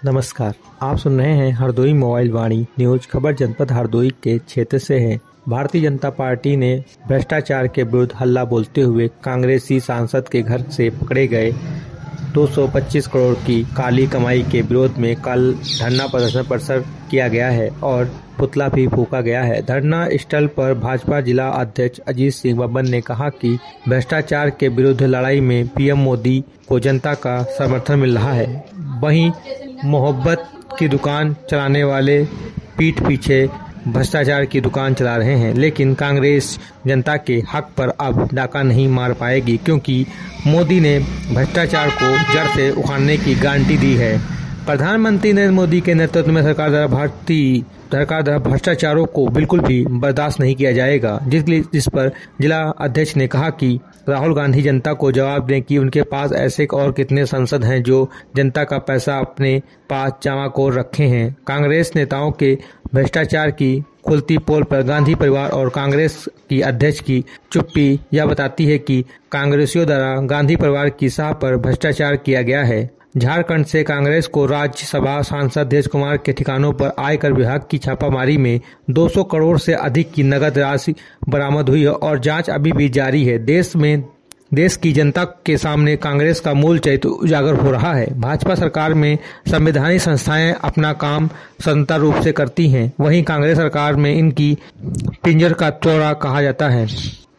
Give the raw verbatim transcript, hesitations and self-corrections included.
नमस्कार, आप सुन रहे हैं हरदोई मोबाइल वाणी न्यूज। खबर जनपद हरदोई के क्षेत्र से है। भारतीय जनता पार्टी ने भ्रष्टाचार के विरुद्ध हल्ला बोलते हुए कांग्रेसी सांसद के घर से पकड़े गए दो सौ पच्चीस करोड़ की काली कमाई के विरोध में कल धरना प्रदर्शन प्रदर्शन किया गया है और पुतला भी फूंका गया है। धरना स्थल पर भाजपा जिला अध्यक्ष अजीत सिंह बब्बर ने कहा कि भ्रष्टाचार के विरुद्ध लड़ाई में पीएम मोदी को जनता का समर्थन मिल रहा है। वहीं मोहब्बत की दुकान चलाने वाले पीठ पीछे भ्रष्टाचार की दुकान चला रहे हैं, लेकिन कांग्रेस जनता के हक पर अब डाका नहीं मार पाएगी, क्योंकि मोदी ने भ्रष्टाचार को जड़ से उखाड़ने की गारंटी दी है। प्रधानमंत्री नरेंद्र मोदी के नेतृत्व में सरकार द्वारा भारतीय सरकार द्वारा भ्रष्टाचारों को बिल्कुल भी बर्दाश्त नहीं किया जाएगा। जिस जिस पर जिला अध्यक्ष ने कहा कि राहुल गांधी जनता को जवाब दें कि उनके पास ऐसे और कितने सांसद हैं जो जनता का पैसा अपने पास जमा कर रखे हैं। कांग्रेस नेताओं के भ्रष्टाचार की खुलती पोल पर गांधी परिवार और कांग्रेस की अध्यक्ष की चुप्पी यह बताती है कि कांग्रेसियों द्वारा गांधी परिवार की साह पर भ्रष्टाचार किया गया है। झारखंड से कांग्रेस को राज्यसभा सांसद देश कुमार के ठिकानों पर आयकर विभाग की छापामारी में दो सौ करोड़ से अधिक की नकद राशि बरामद हुई है और जांच अभी भी जारी है। देश में देश की जनता के सामने कांग्रेस का मूल चरित्र उजागर हो रहा है। भाजपा सरकार में संवैधानिक संस्थाएं अपना काम स्वतंत्र रूप से करती हैं, वहीं कांग्रेस सरकार में इनकी पिंजर का चौड़ा कहा जाता है।